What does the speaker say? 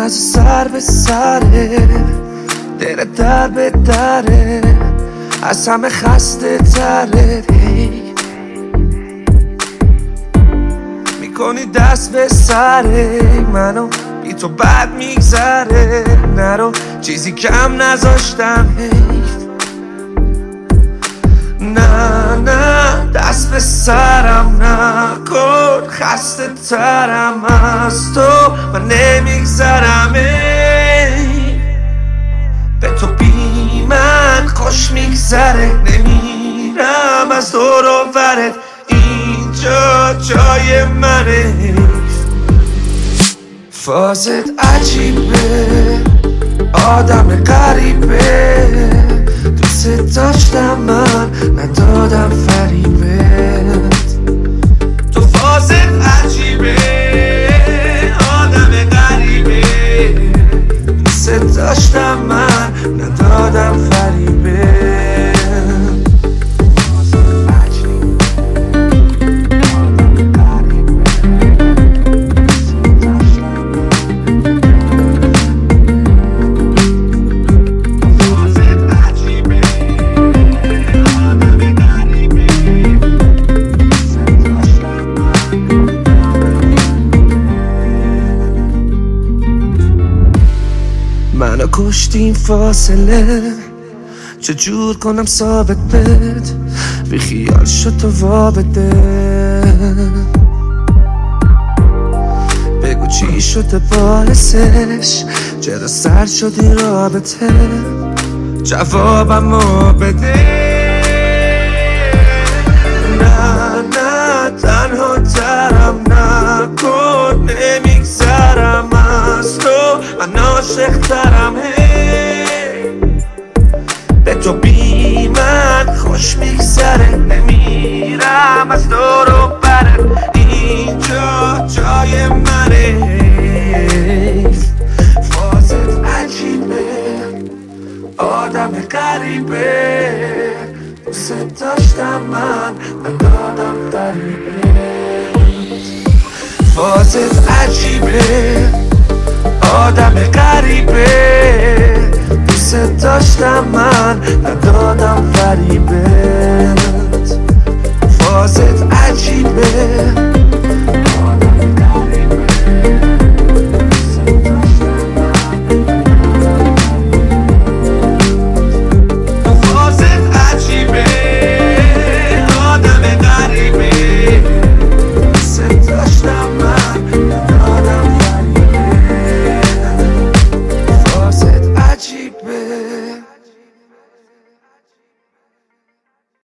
از سر به سره، دل در به دره، از همه خسته تره. میکنی دست به سره منو، بی تو بد میگذره. نرو چیزی کم نذاشتم حیف. نه نه دست به سرم نکن، خسته ترم از تو من نمیگذرم. به تو بی من خوش میگذره، نمیرم از دور و برت، اینجا جای منه. فازت عجیبه، آدم غریبه، دوست داشتم من ندادم فریبت. تو فازت عجیبه، آدم غریبه، دوست داشتم من ندادم فریبت. منو کشتیم فاصله، چجور کنم ثابت بد، بی خیال شد تو وابده. بگو چی شده باعثش، چرا سر شد این رابطه، جوابمو بده. نه نه تنها ترم نکن، نمیگذرم از تو من عاشق ترم. به تو بی من خوش میگذره، نمیرم از دور و برت، اینجا جای منه. فازت عجیبه، آدم غریبه، دوست داشتم من ندادم فریبت. فازت عجیبه، آدم غریبه، دوست داشتم من ندادم فریبت.